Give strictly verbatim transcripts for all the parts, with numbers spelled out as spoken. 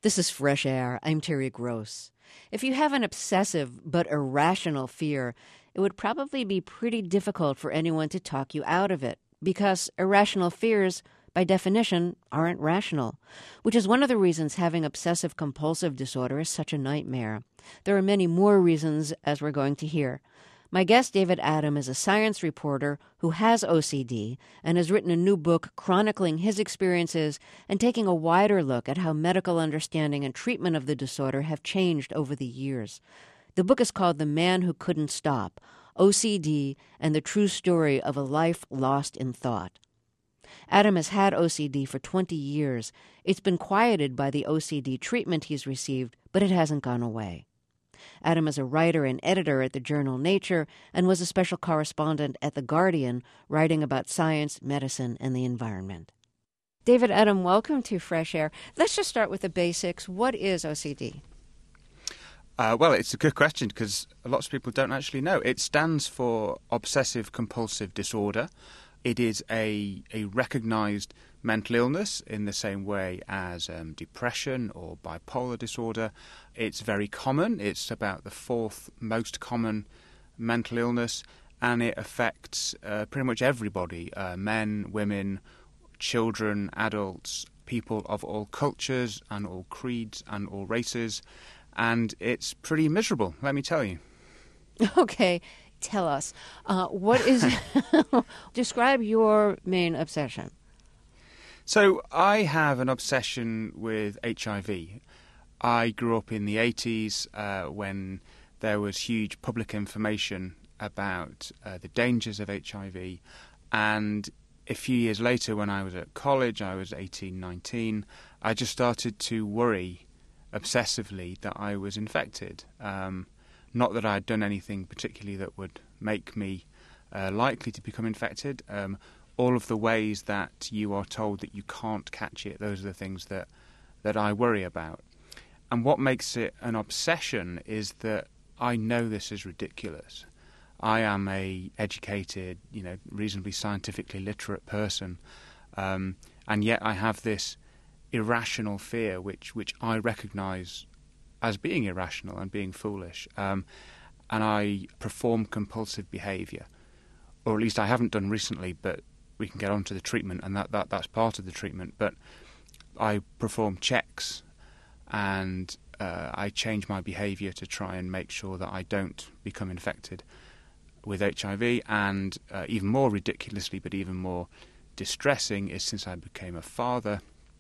This is Fresh Air. I'm Terry Gross. If you have an obsessive but irrational fear, it would probably be pretty difficult for anyone to talk you out of it, because irrational fears, by definition, aren't rational, which is one of the reasons having obsessive-compulsive disorder is such a nightmare. There are many more reasons, as we're going to hear. My guest, David Adam, is a science reporter who has O C D and has written a new book chronicling his experiences and taking a wider look at how medical understanding and treatment of the disorder have changed over the years. The book is called The Man Who Couldn't Stop, O C D and the True Story of a Life Lost in Thought. Adam has had O C D for twenty years. It's been quieted by the O C D treatment he's received, but it hasn't gone away. Adam is a writer and editor at the journal Nature and was a special correspondent at The Guardian, writing about science, medicine, and the environment. David Adam, welcome to Fresh Air. Let's just start with the basics. What is O C D? Uh, well, it's a good question because lots of people don't actually know. It stands for Obsessive-Compulsive Disorder. It is a, a recognised mental illness in the same way as um, depression or bipolar disorder. It's very common. It's about the fourth most common mental illness, and it affects uh, pretty much everybody, uh, men, women, children, adults, people of all cultures and all creeds and all races, and it's pretty miserable, let me tell you. Okay. Tell us, uh, what is, describe your main obsession. So I have an obsession with H I V. I grew up in the eighties uh, when there was huge public information about uh, the dangers of H I V. And a few years later, when I was at college, I was eighteen, nineteen, I just started to worry obsessively that I was infected. Um, Not that I'd done anything particularly that would make me uh, likely to become infected. Um, all of the ways that you are told that you can't catch it, those are the things that, that I worry about. And what makes it an obsession is that I know this is ridiculous. I am a educated, you know, reasonably scientifically literate person, um, and yet I have this irrational fear which, which I recognise as being irrational and being foolish, um, and I perform compulsive behaviour, or at least I haven't done recently, but we can get on to the treatment, and that, that that's part of the treatment, but I perform checks, and uh, I change my behaviour to try and make sure that I don't become infected with H I V, and uh, even more ridiculously, but even more distressing, is since I became a father,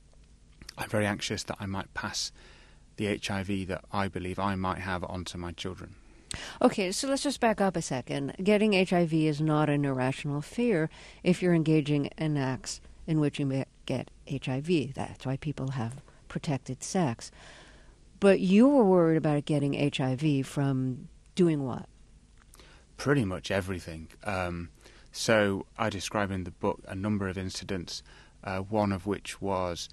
I'm very anxious that I might pass the H I V that I believe I might have onto my children. Okay, so let's just back up a second. Getting H I V is not an irrational fear if you're engaging in acts in which you may get H I V. That's why people have protected sex. But you were worried about getting H I V from doing what? Pretty much everything. Um, so I describe in the book a number of incidents, uh, one of which was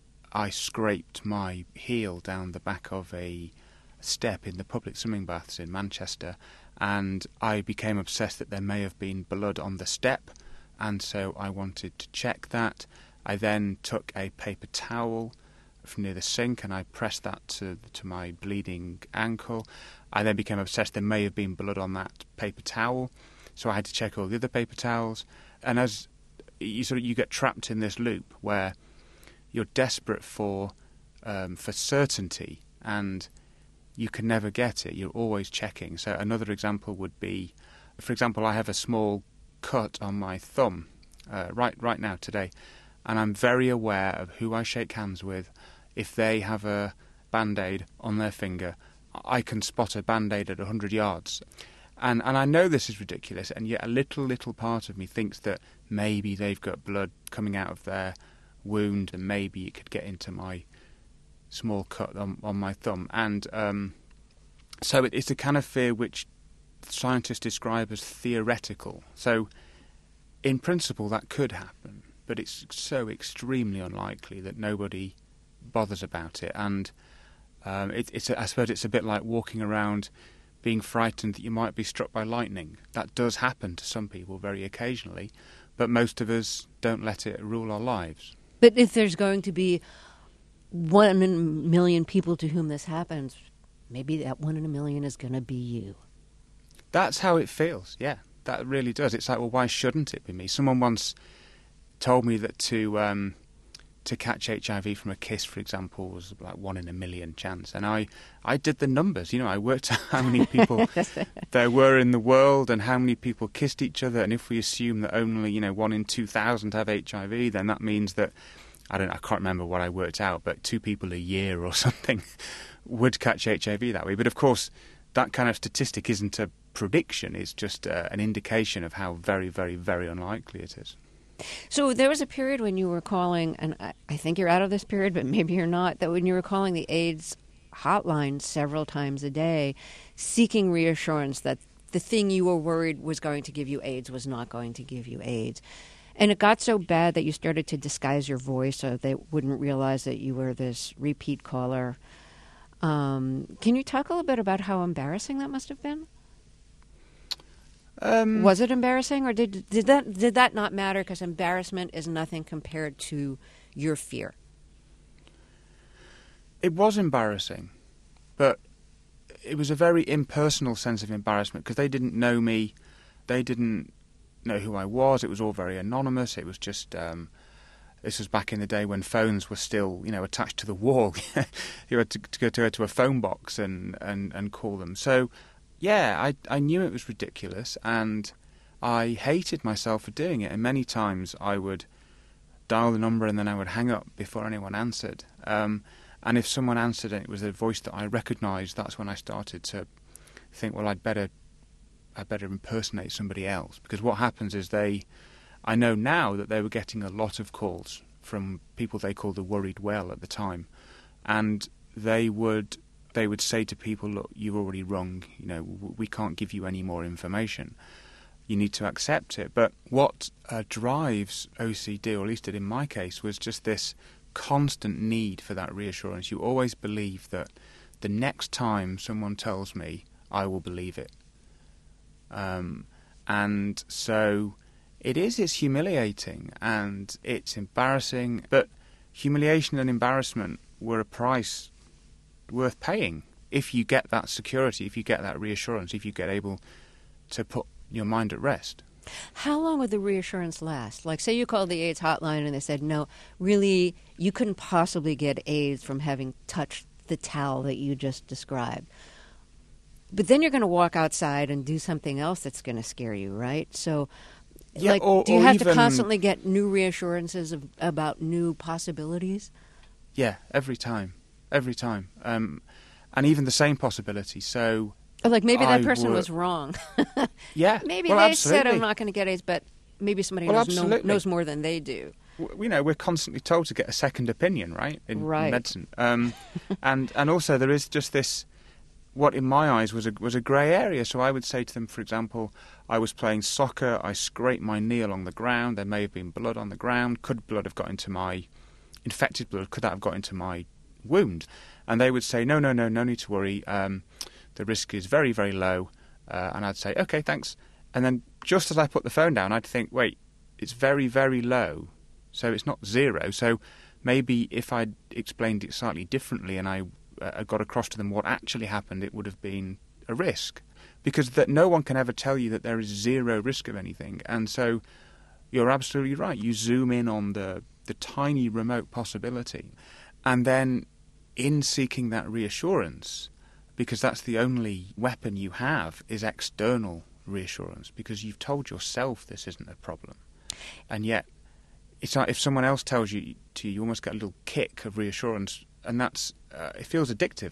I scraped my heel down the back of a step in the public swimming baths in Manchester, and I became obsessed that there may have been blood on the step, and so I wanted to check that. I then took a paper towel from near the sink and I pressed that to, to my bleeding ankle. I then became obsessed there may have been blood on that paper towel, so I had to check all the other paper towels, and as you sort of you get trapped in this loop where you're desperate for um, for certainty, and you can never get it. You're always checking. So another example would be, for example, I have a small cut on my thumb uh, right right now today, and I'm very aware of who I shake hands with. If they have a Band-Aid on their finger, I can spot a Band-Aid at one hundred yards. And and I know this is ridiculous, and yet a little, little part of me thinks that maybe they've got blood coming out of their wound, and maybe it could get into my small cut on, on my thumb. And um, so it, it's a kind of fear which scientists describe as theoretical. So in principle that could happen, but it's so extremely unlikely that nobody bothers about it. And um, it, it's a, I suppose it's a bit like walking around being frightened that you might be struck by lightning. That does happen to some people very occasionally, but most of us don't let it rule our lives. But if there's going to be one in a million people to whom this happens, maybe that one in a million is going to be you. That's how it feels, yeah. That really does. It's like, well, why shouldn't it be me? Someone once told me that to um, to catch H I V from a kiss, for example, was like one in a million chance. And I, I did the numbers. You know, I worked out how many people there were in the world and how many people kissed each other. And if we assume that only, you know, one in two thousand have H I V, then that means that, I don't I can't remember what I worked out, but two people a year or something would catch H I V that way. But of course, that kind of statistic isn't a prediction. It's just uh, an indication of how very, very, very unlikely it is. So there was a period when you were calling, and I, I think you're out of this period, but maybe you're not, that when you were calling the AIDS hotline several times a day, seeking reassurance that the thing you were worried was going to give you AIDS was not going to give you AIDS. And it got so bad that you started to disguise your voice so they wouldn't realize that you were this repeat caller. Um, can you talk a little bit about how embarrassing that must have been? Um, was it embarrassing, or did did that did that not matter because embarrassment is nothing compared to your fear? It was embarrassing, but it was a very impersonal sense of embarrassment because they didn't know me, they didn't know who I was. It was all very anonymous. It was just um, this was back in the day when phones were still, you know, attached to the wall. You had to, to go to, to a phone box and, and, and call them. So. Yeah, I I knew it was ridiculous, and I hated myself for doing it. And many times I would dial the number and then I would hang up before anyone answered. Um, and if someone answered and it was a voice that I recognised, that's when I started to think, well, I'd better I'd better impersonate somebody else. Because what happens is they, I know now that they were getting a lot of calls from people they called the worried well at the time, and they would. They would say to people, look, you're already wrong, you know, we can't give you any more information. You need to accept it. But what uh, drives O C D, or at least it in my case, was just this constant need for that reassurance. You always believe that the next time someone tells me, I will believe it. Um, and so it is, it's humiliating and it's embarrassing, but humiliation and embarrassment were a price worth paying if you get that security, if you get that reassurance, if you get able to put your mind at rest. How long would the reassurance last? Like, say you called the AIDS hotline and they said, no, really, you couldn't possibly get AIDS from having touched the towel that you just described. But then you're going to walk outside and do something else that's going to scare you, right? So, yeah, like, or, do you or have even, to constantly get new reassurances of, about new possibilities? Yeah, every time. Every time. Um, and even the same possibility. So, oh, like maybe that I person would, was wrong. Yeah. Maybe well, they absolutely. said I'm not going to get AIDS, but maybe somebody well, knows, know, knows more than they do. W- you know, we're constantly told to get a second opinion, right, in, right. in medicine. Um, and and also there is just this, what in my eyes was a was a grey area. So I would say to them, for example, I was playing soccer, I scraped my knee along the ground, there may have been blood on the ground. Could blood have got into my, infected blood, could that have got into my wound? And they would say, no, no, no, no need to worry. Um, the risk is very, very low. Uh, and I'd say, okay, thanks. And then just as I put the phone down, I'd think, wait, it's very, very low. So it's not zero. So maybe if I'd explained it slightly differently and I uh, got across to them what actually happened, it would have been a risk. Because that no one can ever tell you that there is zero risk of anything. And so you're absolutely right. You zoom in on the, the tiny remote possibility. And then in seeking that reassurance, because that's the only weapon you have, is external reassurance, because you've told yourself this isn't a problem. And yet, it's like if someone else tells you to, you almost get a little kick of reassurance, and that's, uh, it feels addictive.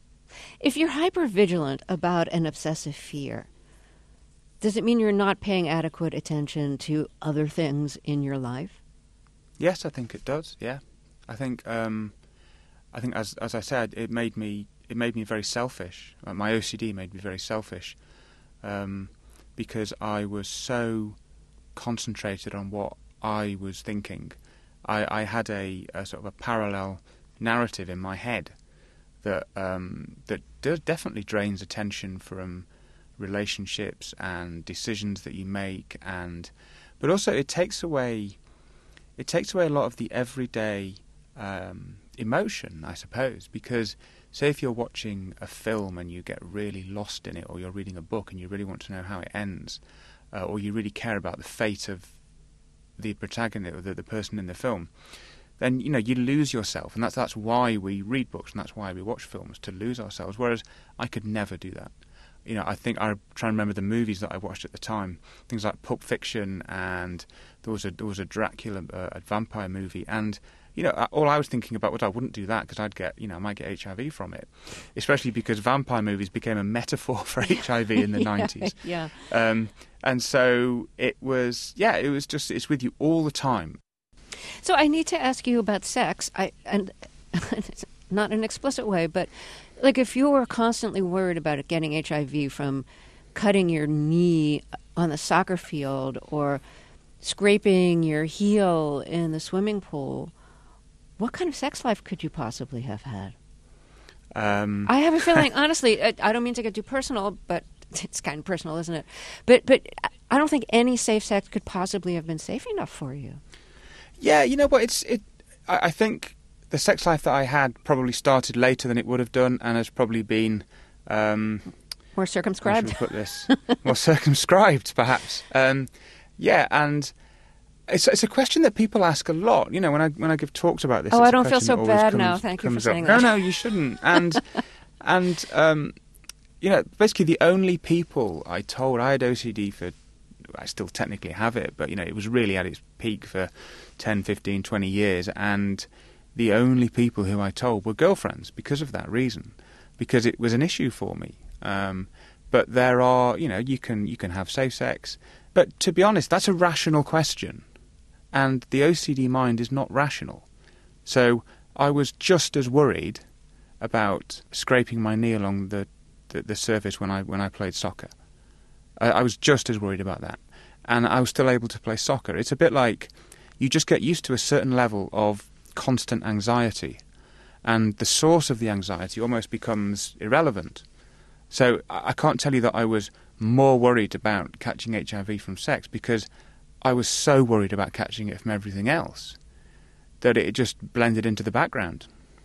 If you're hypervigilant about an obsessive fear, does it mean you're not paying adequate attention to other things in your life? Yes, I think it does, yeah. I think... Um, I think, as as I said, it made me it made me very selfish. Uh, my O C D made me very selfish um, because I was so concentrated on what I was thinking. I, I had a, a sort of a parallel narrative in my head that um, that does, definitely drains attention from relationships and decisions that you make, and but also it takes away it takes away a lot of the everyday. Um, emotion, I suppose, because say if you're watching a film and you get really lost in it, or you're reading a book and you really want to know how it ends, uh, or you really care about the fate of the protagonist or the, the person in the film, then you know you lose yourself, and that's that's why we read books and that's why we watch films, to lose ourselves. Whereas I could never do that. You know, I think I try and remember the movies that I watched at the time, things like Pulp Fiction, and there was a there was a Dracula, uh, a vampire movie, and you know, all I was thinking about was I wouldn't do that because I'd get, you know, I might get H I V from it, especially because vampire movies became a metaphor for H I V in the yeah, nineties. Yeah. Um, and so it was, yeah, it was just, it's with you all the time. So I need to ask you about sex, I and not in an explicit way, but like if you were constantly worried about getting H I V from cutting your knee on the soccer field or scraping your heel in the swimming pool, what kind of sex life could you possibly have had? Um. I have a feeling, honestly, I, I don't mean to get too personal, but it's kind of personal, isn't it? But but I don't think any safe sex could possibly have been safe enough for you. Yeah, you know what? It's it. I, I think the sex life that I had probably started later than it would have done, and has probably been um, more circumscribed. How should we put this? More circumscribed, perhaps. Um, yeah, and it's it's a question that people ask a lot. You know, when I when I give talks about this. Oh, it's I don't a feel so that always bad comes, now. Thank you for comes saying up. that. No, no, you shouldn't. And and um, you know, basically the only people I told I had O C D for. I still technically have it, but you know, it was really at its peak for ten, fifteen, twenty years, and the only people who I told were girlfriends because of that reason, because it was an issue for me. Um, but there are, you know, you can you can have safe sex, but to be honest, that's a rational question, and the O C D mind is not rational. So I was just as worried about scraping my knee along the, the, the surface when I when I played soccer. I was just as worried about that. And I was still able to play soccer. It's a bit like you just get used to a certain level of constant anxiety, and the source of the anxiety almost becomes irrelevant. So I can't tell you that I was more worried about catching H I V from sex, because I was so worried about catching it from everything else that it just blended into the background.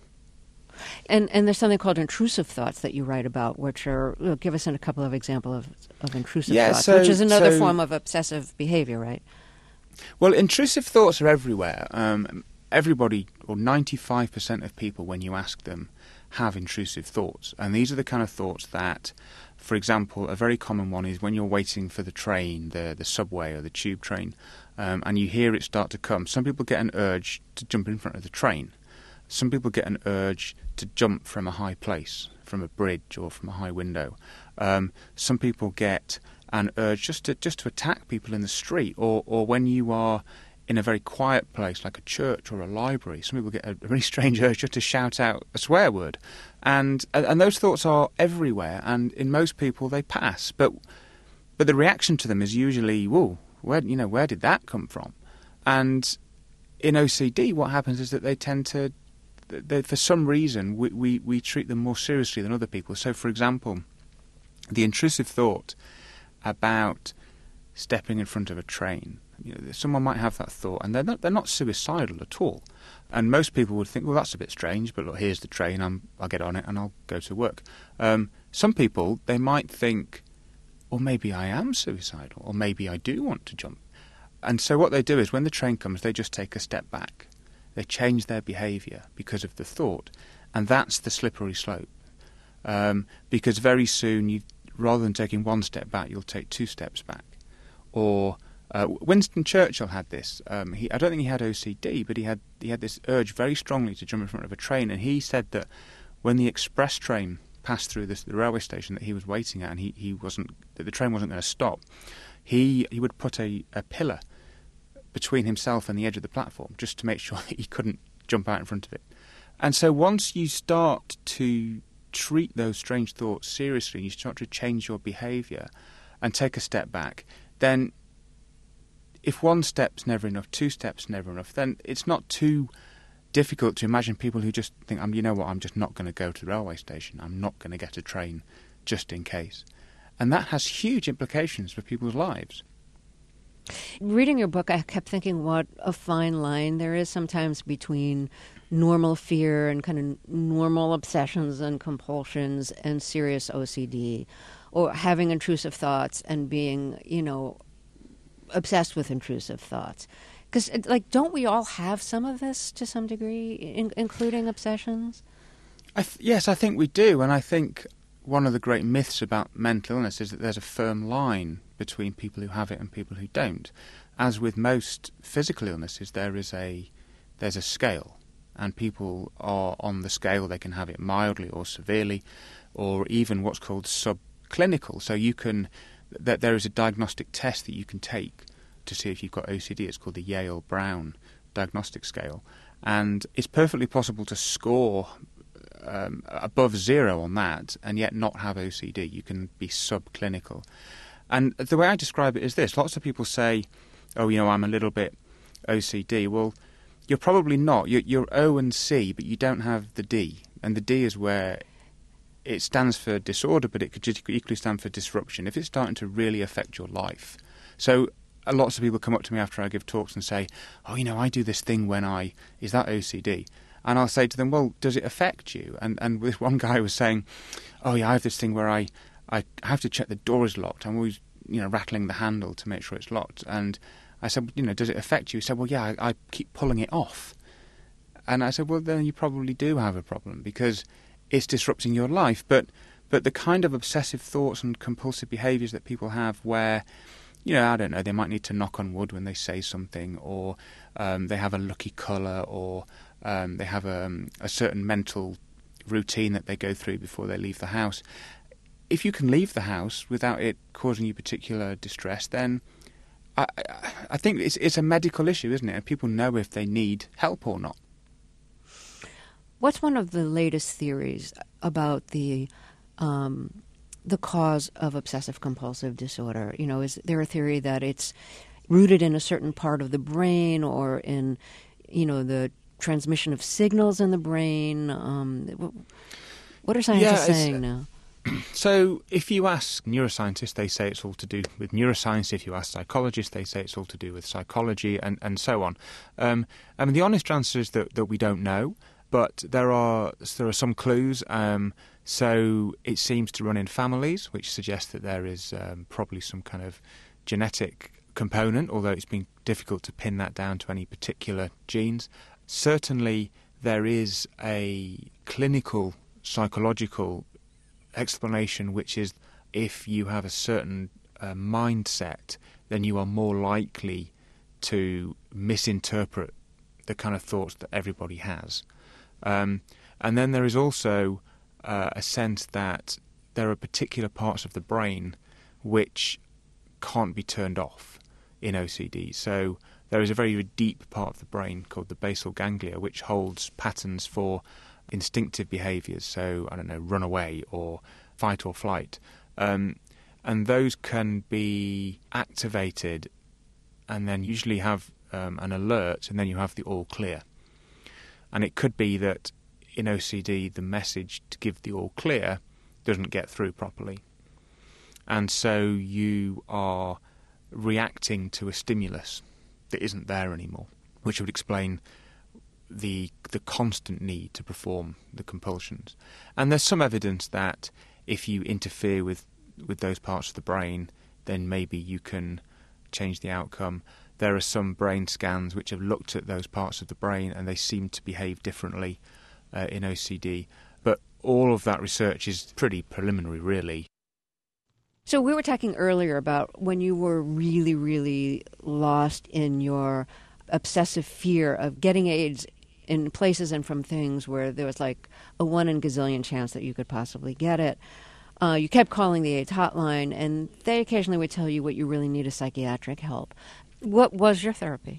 And and there's something called intrusive thoughts that you write about, which are, well, give us a couple of examples of, of intrusive yeah, thoughts, so, which is another so, form of obsessive behavior, right? Well, intrusive thoughts are everywhere. Um, everybody, or ninety-five percent of people, when you ask them, have intrusive thoughts. And these are the kind of thoughts that, for example, a very common one is when you're waiting for the train, the, the subway or the tube train, um, and you hear it start to come. Some people get an urge to jump in front of the train. Some people get an urge to jump from a high place, from a bridge or from a high window. Um, some people get an urge just to just to attack people in the street, or, or when you are in a very quiet place like a church or a library. Some people get a really strange urge just to shout out a swear word. And and those thoughts are everywhere, and in most people they pass. But but the reaction to them is usually, whoa, where, you know, where did that come from? And in O C D, what happens is that they tend to, they, for some reason, we, we, we treat them more seriously than other people. So, for example, the intrusive thought about stepping in front of a train. You know, someone might have that thought, and they're not, they're not suicidal at all. And most people would think, well, that's a bit strange, but look, here's the train, I'm, I'll get on it and I'll go to work. Um, some people, they might think, or maybe I am suicidal, or maybe I do want to jump. And so what they do is when the train comes, they just take a step back. They change their behaviour because of the thought. And that's the slippery slope. Um, because very soon, you, rather than taking one step back, you'll take two steps back. Or uh, Winston Churchill had this. Um, he, I don't think he had O C D, but he had he had this urge very strongly to jump in front of a train. And he said that when the express train passed through this, the railway station that he was waiting at, and he, he wasn't, that the train wasn't going to stop, he he would put a, a pillar between himself and the edge of the platform just to make sure that he couldn't jump out in front of it. And so once you start to treat those strange thoughts seriously, you start to change your behaviour and take a step back, then if one step's never enough, two steps never enough, then it's not too difficult to imagine people who just think, um, you know what, I'm just not going to go to the railway station. I'm not going to get a train just in case. And that has huge implications for people's lives. Reading your book, I kept thinking what a fine line there is sometimes between normal fear and kind of normal obsessions and compulsions and serious O C D, or having intrusive thoughts and being, you know, obsessed with intrusive thoughts. Because, like, don't we all have some of this to some degree, in, including obsessions? I th- yes, I think we do. And I think one of the great myths about mental illness is that there's a firm line between people who have it and people who don't. As with most physical illnesses, there is a there's a scale. And people are on the scale. They can have it mildly or severely, or even what's called subclinical. So you can, that there is a diagnostic test that you can take to see if you've got O C D. It's called the Yale-Brown Diagnostic Scale, and it's perfectly possible to score um, above zero on that and yet not have O C D. You can be subclinical, and the way I describe it is this: lots of people say, "Oh, you know, I'm a little bit O C D." Well, you're probably not. You're, you're O and C, but you don't have the D. And the D is where it stands for disorder, but it could just equally stand for disruption. If it's starting to really affect your life. So uh, lots of people come up to me after I give talks and say, oh, you know, I do this thing when I... Is that O C D? And I'll say to them, well, does it affect you? And and this one guy was saying, oh, yeah, I have this thing where I, I have to check the door is locked. I'm always, you know, rattling the handle to make sure it's locked. And I said, you know, does it affect you? He said, well, yeah, I, I keep pulling it off. And I said, well, then you probably do have a problem because it's disrupting your life. But but the kind of obsessive thoughts and compulsive behaviours that people have where, you know, I don't know, they might need to knock on wood when they say something, or um, they have a lucky colour, or um, they have a, a certain mental routine that they go through before they leave the house. If you can leave the house without it causing you particular distress, then I, I think it's, it's a medical issue, isn't it? And people know if they need help or not. What's one of the latest theories about the um, the cause of obsessive compulsive disorder? You know, is there a theory that it's rooted in a certain part of the brain, or in, you know, the transmission of signals in the brain? Um, what are scientists yeah, saying now? So if you ask neuroscientists, they say it's all to do with neuroscience. If you ask psychologists, they say it's all to do with psychology, and, and so on. Um, I mean, the honest answer is that, that we don't know, but there are there are some clues. Um, so it seems to run in families, which suggests that there is um, probably some kind of genetic component, although it's been difficult to pin that down to any particular genes. Certainly there is a clinical psychological explanation, which is if you have a certain uh, mindset, then you are more likely to misinterpret the kind of thoughts that everybody has. Um, and then there is also uh, a sense that there are particular parts of the brain which can't be turned off in O C D. So there is a very deep part of the brain called the basal ganglia, which holds patterns for instinctive behaviours, so, I don't know, run away or fight or flight. Um, and those can be activated and then usually have um, an alert, and then you have the all clear. And it could be that in O C D the message to give the all clear doesn't get through properly. And so you are reacting to a stimulus that isn't there anymore, which would explain the the constant need to perform the compulsions. And there's some evidence that if you interfere with, with those parts of the brain, then maybe you can change the outcome. There are some brain scans which have looked at those parts of the brain and they seem to behave differently uh, in O C D. But all of that research is pretty preliminary, really. So we were talking earlier about when you were really, really lost in your obsessive fear of getting AIDS in places and from things where there was like a one in gazillion chance that you could possibly get it. Uh, you kept calling the AIDS hotline, and they occasionally would tell you what you really need is psychiatric help. What was your therapy?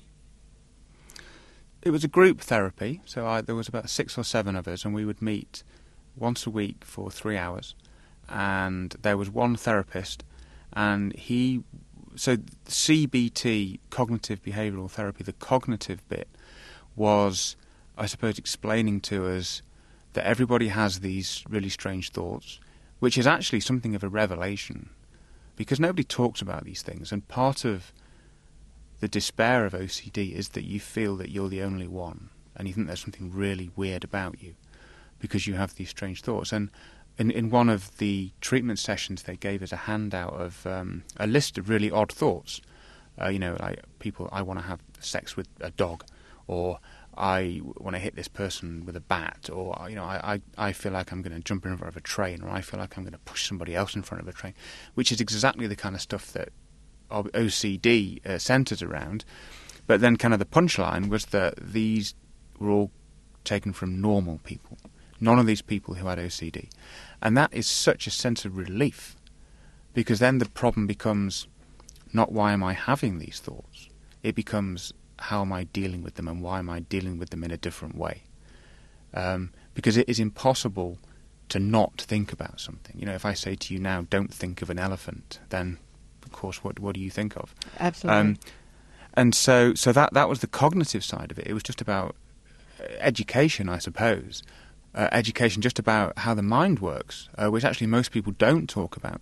It was a group therapy, so I, there was about six or seven of us, and we would meet once a week for three hours. And there was one therapist, and he... So C B T, cognitive behavioural therapy, the cognitive bit was, I suppose, explaining to us that everybody has these really strange thoughts, which is actually something of a revelation, because nobody talks about these things. And part of the despair of O C D is that you feel that you're the only one, and you think there's something really weird about you because you have these strange thoughts. And in, in one of the treatment sessions, they gave us a handout of um, a list of really odd thoughts. Uh, you know, like people, I want to have sex with a dog, or I want to hit this person with a bat, or, you know, I, I, I feel like I'm going to jump in front of a train, or I feel like I'm going to push somebody else in front of a train, which is exactly the kind of stuff that O C D uh, centres around. But then kind of the punchline was that these were all taken from normal people, none of these people who had O C D. And that is such a sense of relief, because then the problem becomes not why am I having these thoughts, it becomes how am I dealing with them, and why am I dealing with them in a different way. Um, because it is impossible to not think about something. You know, if I say to you now, don't think of an elephant, then of course what what do you think of? Absolutely. Um, and so so that, that was the cognitive side of it. It was just about education, I suppose. Uh, education just about how the mind works, uh, which actually most people don't talk about.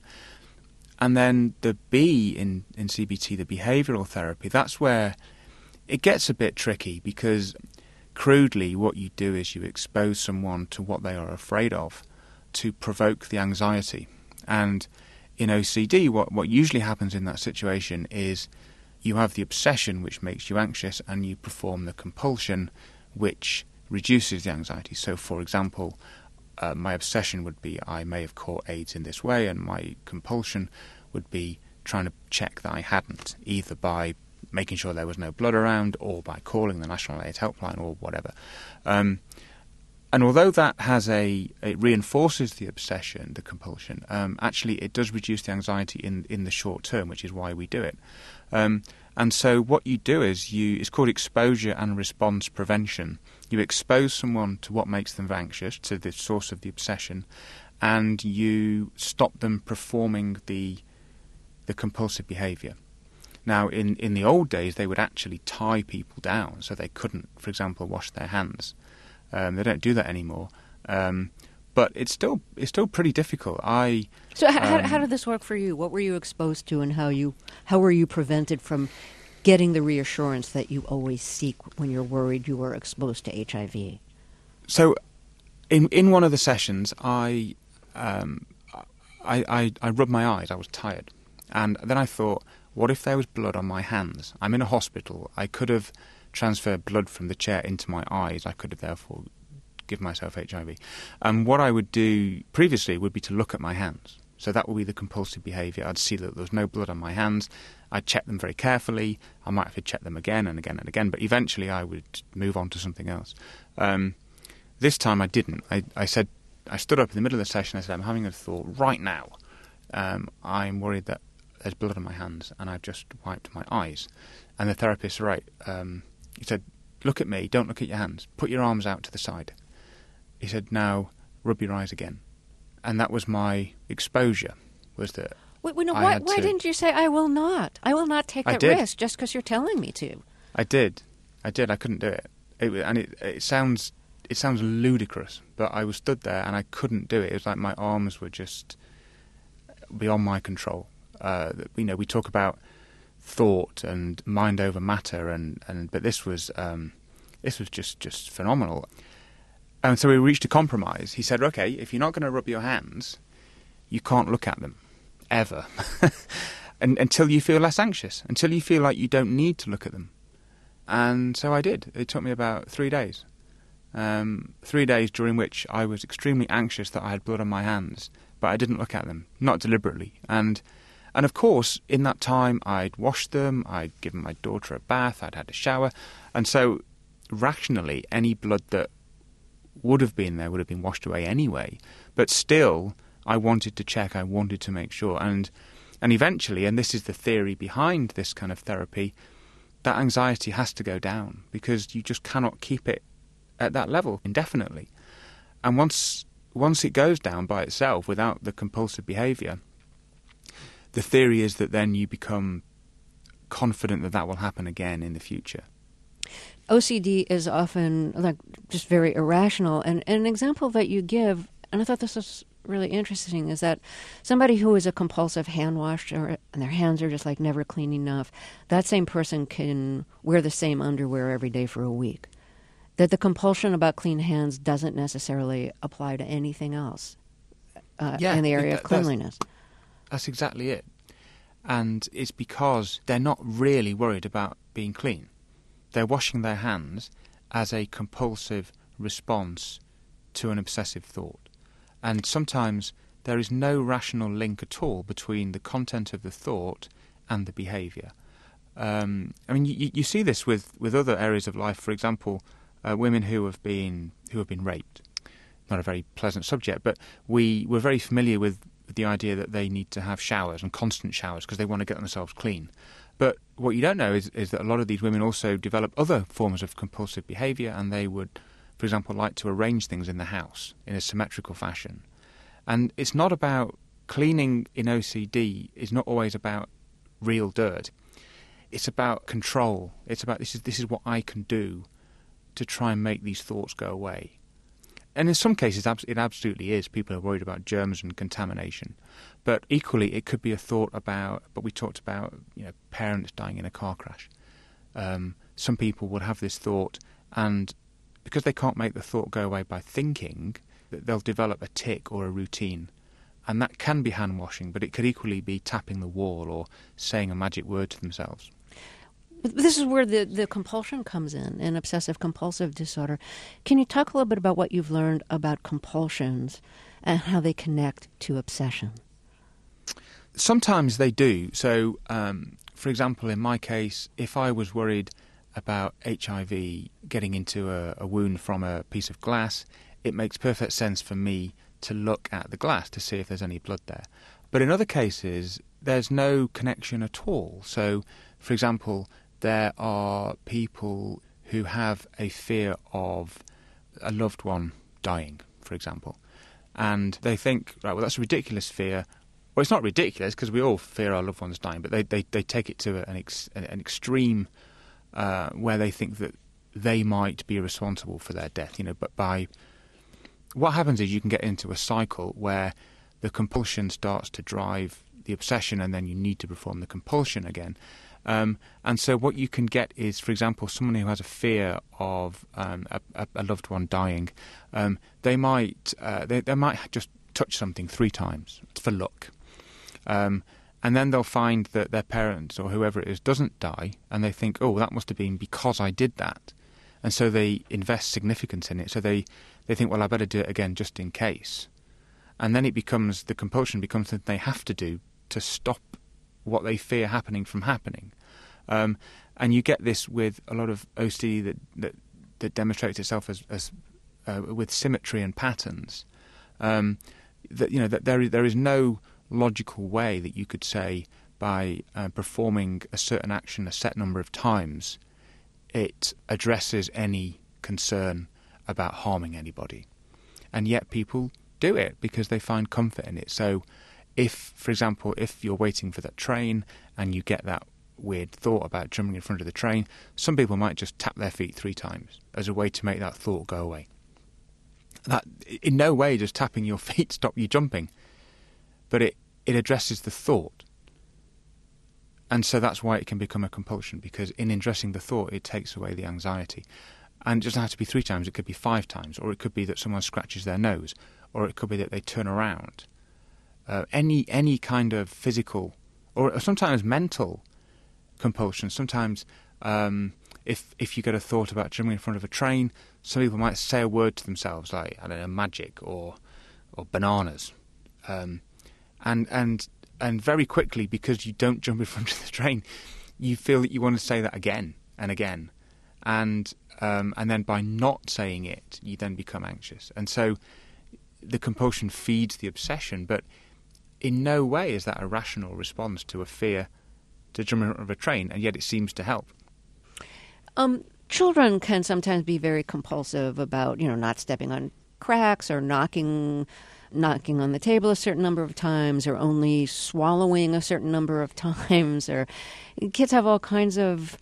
And then the B in, in C B T, the behavioural therapy, that's where it gets a bit tricky, because crudely what you do is you expose someone to what they are afraid of to provoke the anxiety. And in O C D, what, what usually happens in that situation is you have the obsession, which makes you anxious, and you perform the compulsion, which reduces the anxiety. So, for example, uh, my obsession would be I may have caught AIDS in this way, and my compulsion would be trying to check that I hadn't, either by making sure there was no blood around, or by calling the National AIDS Helpline, or whatever. Um, and although that has a, it reinforces the obsession, the compulsion, um, actually it does reduce the anxiety in, in the short term, which is why we do it. Um, and so what you do is you, it's called exposure and response prevention. You expose someone to what makes them anxious, to the source of the obsession, and you stop them performing the the compulsive behaviour. Now, in, in the old days, they would actually tie people down so they couldn't, for example, wash their hands. Um, they don't do that anymore. Um, but it's still it's still pretty difficult. I So how, um, how did this work for you? What were you exposed to, and how you how were you prevented from getting the reassurance that you always seek when you're worried you were exposed to H I V? So in in one of the sessions, I, um, I, I, I rubbed my eyes. I was tired. And then I thought, what if there was blood on my hands? I'm in a hospital. I could have transferred blood from the chair into my eyes. I could have therefore given myself H I V. And what I would do previously would be to look at my hands. So that would be the compulsive behaviour. I'd see that there was no blood on my hands. I'd check them very carefully. I might have to check them again and again and again. But eventually I would move on to something else. Um, this time I didn't. I, I said, I stood up in the middle of the session. I said, I'm having a thought right now. Um, I'm worried that there's blood on my hands, and I've just wiped my eyes. And the therapist, right, um, he said, look at me, don't look at your hands. Put your arms out to the side. He said, now rub your eyes again. And that was my exposure, was that Wait, wait, no, I why, had why to- didn't you say, I will not? I will not take I that did. risk just because you're telling me to. I did. I did. I couldn't do it. it wa- and it, it sounds it sounds ludicrous, but I was stood there and I couldn't do it. It was like my arms were just beyond my control. Uh, you know, we talk about thought and mind over matter, and, and but this was um, this was just, just phenomenal. And so we reached a compromise. He said, okay, if you're not going to rub your hands, you can't look at them, ever, and, until you feel less anxious, until you feel like you don't need to look at them. And so I did. It took me about three days. Um, three days during which I was extremely anxious that I had blood on my hands, but I didn't look at them, not deliberately. And and of course, in that time, I'd washed them, I'd given my daughter a bath, I'd had a shower, and so rationally, any blood that would have been there would have been washed away anyway. But still, I wanted to check, I wanted to make sure. And and eventually, and this is the theory behind this kind of therapy, that anxiety has to go down, because you just cannot keep it at that level indefinitely. And once once it goes down by itself without the compulsive behaviour, the theory is that then you become confident that that will happen again in the future. O C D is often like just very irrational, and, and an example that you give, and I thought this was really interesting is that somebody who is a compulsive hand washer and their hands are just like never clean enough, that same person can wear the same underwear every day for a week. That the compulsion about clean hands doesn't necessarily apply to anything else uh, yeah, in the area it, of cleanliness. That's, that's exactly it. And it's because they're not really worried about being clean. They're washing their hands as a compulsive response to an obsessive thought. And sometimes there is no rational link at all between the content of the thought and the behaviour. Um, I mean, you, you see this with, with other areas of life. For example, uh, women who have been who have been raped. Not a very pleasant subject, but we we're very familiar with the idea that they need to have showers and constant showers because they want to get themselves clean. But what you don't know is, is that a lot of these women also develop other forms of compulsive behaviour, and they would, for example, like to arrange things in the house in a symmetrical fashion. And it's not about cleaning in O C D is not always about real dirt. It's about control. It's about this is this is what I can do to try and make these thoughts go away. And in some cases, it absolutely is. People are worried about germs and contamination. But equally, it could be a thought about, but we talked about, you know, parents dying in a car crash. Um, some people would have this thought, and because they can't make the thought go away by thinking, they'll develop a tic or a routine. And that can be hand washing, but it could equally be tapping the wall or saying a magic word to themselves. This is where the, the compulsion comes in, in obsessive-compulsive disorder. Can you talk a little bit about what you've learned about compulsions and how they connect to obsession? Sometimes they do. So, um, for example, in my case, if I was worried about H I V getting into a, a wound from a piece of glass, it makes perfect sense for me to look at the glass to see if there's any blood there. But in other cases, there's no connection at all. So, for example, there are people who have a fear of a loved one dying, for example, and they think, right, well, that's a ridiculous fear. Well, it's not ridiculous because we all fear our loved ones dying, but they, they, they take it to an, ex, an extreme uh, where they think that they might be responsible for their death. You know, but by what happens is you can get into a cycle where the compulsion starts to drive the obsession, and then you need to perform the compulsion again. Um, and so what you can get is, for example, someone who has a fear of um, a, a loved one dying, um, they might uh, they, they might just touch something three times for luck. Um, and then they'll find that their parents or whoever it is doesn't die, and they think, oh, that must have been because I did that. And so they invest significance in it. So they, they think, well, I better do it again just in case. And then it becomes, the compulsion becomes something they have to do to stop what they fear happening from happening. Um, and you get this with a lot of O C D that that, that demonstrates itself as, as uh, with symmetry and patterns. Um, that you know that there is, there is no logical way that you could say by uh, performing a certain action a set number of times, it addresses any concern about harming anybody. And yet people do it because they find comfort in it. So if, for example, if you're waiting for that train and you get that weird thought about jumping in front of the train, some people might just tap their feet three times as a way to make that thought go away. That in no way does tapping your feet stop you jumping, but it, it addresses the thought. And so that's why it can become a compulsion, because in addressing the thought, it takes away the anxiety. And it doesn't have to be three times, it could be five times, or it could be that someone scratches their nose, or it could be that they turn around. Uh, any any kind of physical or sometimes mental compulsion. Sometimes um, if if you get a thought about jumping in front of a train, some people might say a word to themselves like, I don't know, magic or or bananas. Um, and and and very quickly, because you don't jump in front of the train, you feel that you want to say that again and again. And um, and then by not saying it, you then become anxious. And so the compulsion feeds the obsession, but in no way is that a rational response to a fear to jump in front of a train, and yet it seems to help. Um, children can sometimes be very compulsive about, you know, not stepping on cracks or knocking knocking on the table a certain number of times, or only swallowing a certain number of times. Or kids have all kinds of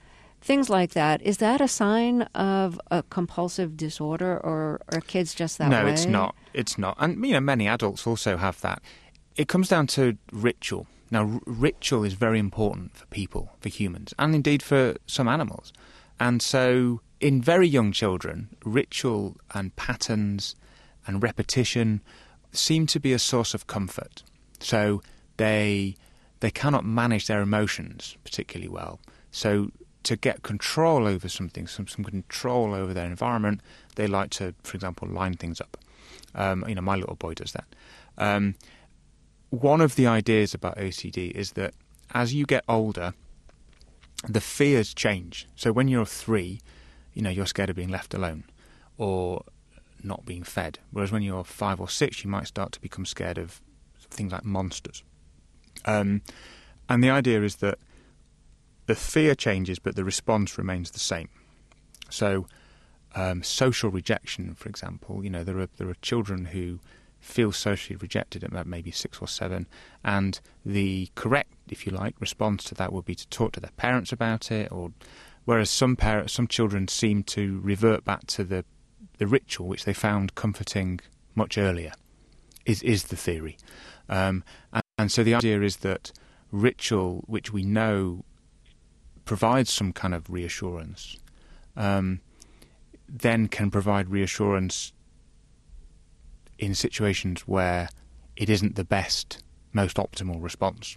things like that, is that a sign of a compulsive disorder, or are kids just that no, way? No, it's not. It's not. And, you know, many adults also have that. It comes down to ritual. Now, r- ritual is very important for people, for humans, and indeed for some animals. And so in very young children, ritual and patterns and repetition seem to be a source of comfort. So they they cannot manage their emotions particularly well. So to get control over something, some, some control over their environment, they like to, for example, line things up. Um, you know, my little boy does that. Um, one of the ideas about O C D is that as you get older, the fears change. So when you're three, you know, you're scared of being left alone or not being fed. Whereas when you're five or six, you might start to become scared of things like monsters. Um, and the idea is that the fear changes, but the response remains the same. So um, social rejection, for example, you know, there are there are children who feel socially rejected at maybe six or seven, and the correct, if you like, response to that would be to talk to their parents about it. Or whereas some parents, some children seem to revert back to the the ritual which they found comforting much earlier. Is is the theory, um, and, and so the idea is that ritual, which we know provides some kind of reassurance, um, then can provide reassurance in situations where it isn't the best, most optimal response.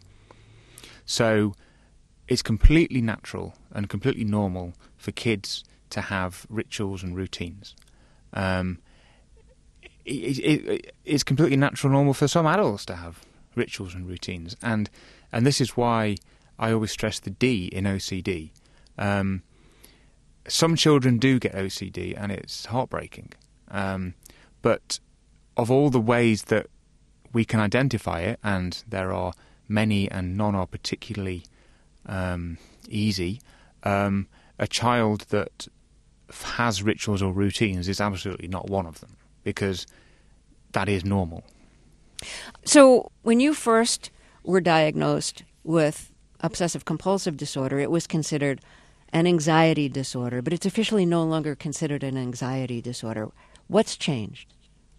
So it's completely natural and completely normal for kids to have rituals and routines. Um, it, it, it's completely natural and normal for some adults to have rituals and routines. And, and this is why I always stress the D in O C D. Um, some children do get O C D, and it's heartbreaking. Um, but of all the ways that we can identify it, and there are many and none are particularly um, easy, um, a child that has rituals or routines is absolutely not one of them, because that is normal. So when you first were diagnosed with obsessive-compulsive disorder, it was considered an anxiety disorder, but it's officially no longer considered an anxiety disorder. What's changed?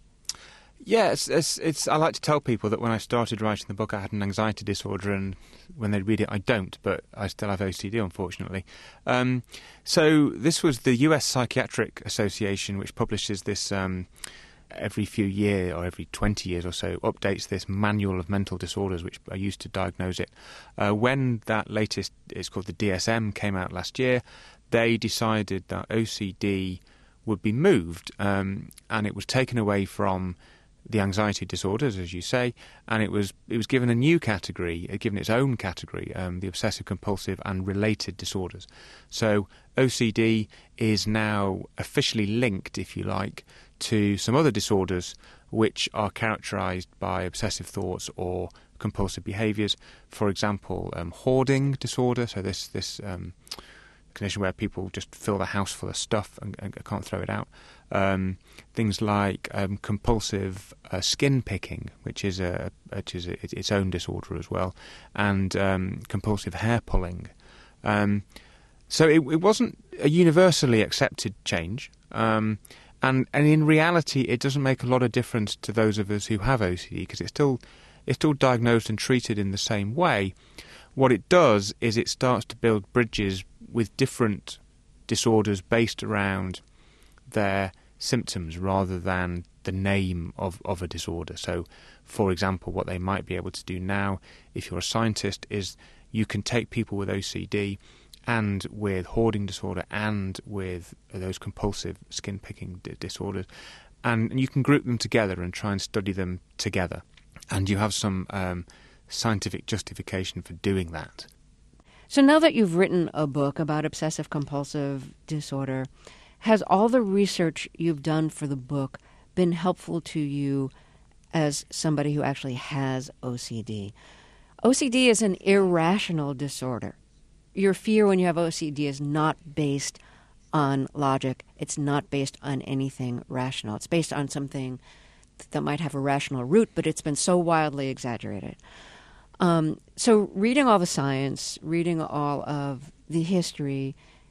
Yeah, it's, it's, it's, I like to tell people that when I started writing the book, I had an anxiety disorder, and when they read it, I don't, but I still have O C D, unfortunately. Um, so this was the U S Psychiatric Association, which publishes this um, every few years, or every twenty years or so, updates this manual of mental disorders, which are used to diagnose it. Uh, when that latest, it's called the D S M, came out last year, they decided that O C D would be moved, um, and it was taken away from the anxiety disorders, as you say, and it was it was given a new category, uh, given its own category, um, the obsessive-compulsive and related disorders. So O C D is now officially linked, if you like, to some other disorders which are characterised by obsessive thoughts or compulsive behaviours. For example, um, hoarding disorder, so this this um, condition where people just fill the house full of stuff and, and can't throw it out. Um, things like um, compulsive uh, skin picking, which is a which is a, its own disorder as well, and um, compulsive hair pulling. Um, so it, it wasn't a universally accepted change, um, and and in reality, it doesn't make a lot of difference to those of us who have O C D, because it's still it's still diagnosed and treated in the same way. What it does is it starts to build bridges with different disorders based around their symptoms rather than the name of, of a disorder. So, for example, what they might be able to do now, if you're a scientist, is you can take people with O C D and with hoarding disorder and with those compulsive skin-picking d- disorders, and, and you can group them together and try and study them together. And you have some um, scientific justification for doing that. So now that you've written a book about obsessive-compulsive disorder, has all the research you've done for the book been helpful to you as somebody who actually has O C D? O C D is an irrational disorder. Your fear when you have O C D is not based on logic. It's not based on anything rational. It's based on something that might have a rational root, but it's been so wildly exaggerated. Um, so reading all the science, reading all of the history,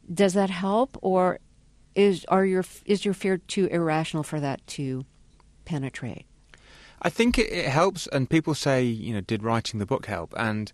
Does that help, or is are your is your fear too irrational for that to penetrate? I think it, it helps, and people say, you know, did writing the book help? And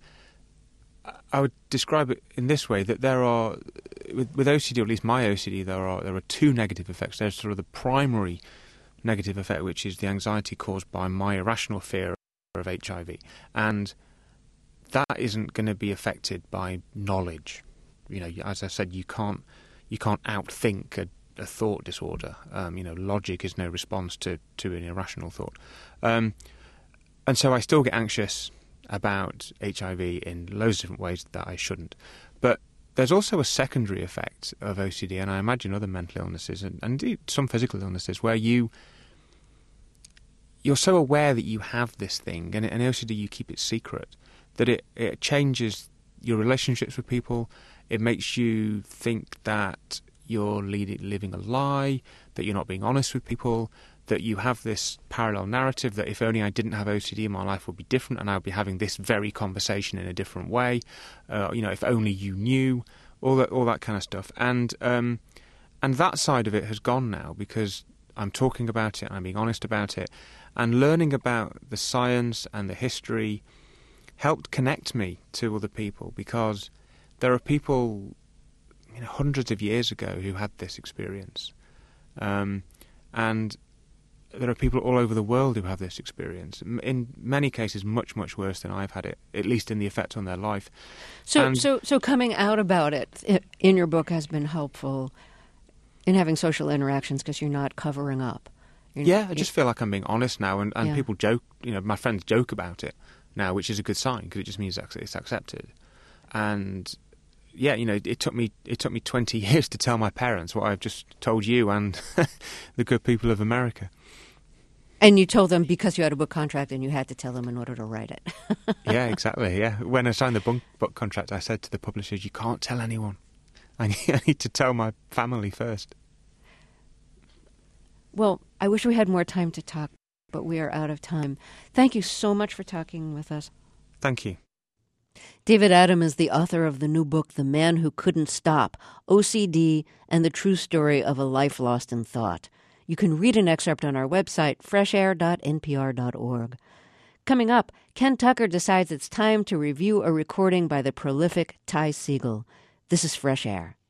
I would describe it in this way, that there are, with, with O C D, or at least my O C D, there are there are two negative effects. There's sort of the primary negative effect, which is the anxiety caused by my irrational fear of H I V. And that isn't going to be affected by knowledge. You know, as I said, you can't you can't outthink a, a thought disorder. Um, you know, logic is no response to, to an irrational thought. Um, and so I still get anxious about H I V in loads of different ways that I shouldn't. But there's also a secondary effect of O C D, and I imagine other mental illnesses, and, and indeed some physical illnesses, where you, you're so aware that you have this thing, and in O C D you keep it secret, that it, it changes your relationships with people. It makes you think that you're leading, living a lie, that you're not being honest with people, that you have this parallel narrative that if only I didn't have O C D, my life would be different, and I would be having this very conversation in a different way. Uh, you know, if only you knew, all that, all that kind of stuff. And um, and that side of it has gone now, because I'm talking about it, I'm being honest about it, and learning about the science and the history helped connect me to other people, because there are people, you know, hundreds of years ago who had this experience, um, and there are people all over the world who have this experience. In many cases, much much worse than I've had it, at least in the effect on their life. So, and so, so coming out about it in your book has been helpful in having social interactions, because you're not covering up. You're, yeah, I just feel like I'm being honest now, and, and yeah. people joke. You know, my friends joke about it now, which is a good sign, because it just means it's accepted. And yeah, you know, it took me it took me twenty years to tell my parents what I've just told you and the good people of America. And you told them because you had a book contract, and you had to tell them in order to write it. Yeah, exactly. Yeah, when I signed the book, book contract, I said to the publishers, "You can't tell anyone. I need, I need to tell my family first." Well, I wish we had more time to talk, but we are out of time. Thank you so much for talking with us. Thank you. David Adam is the author of the new book, The Man Who Couldn't Stop, O C D and the True Story of a Life Lost in Thought. You can read an excerpt on our website, fresh air dot n p r dot org. Coming up, Ken Tucker decides it's time to review a recording by the prolific Ty Segall. This is Fresh Air.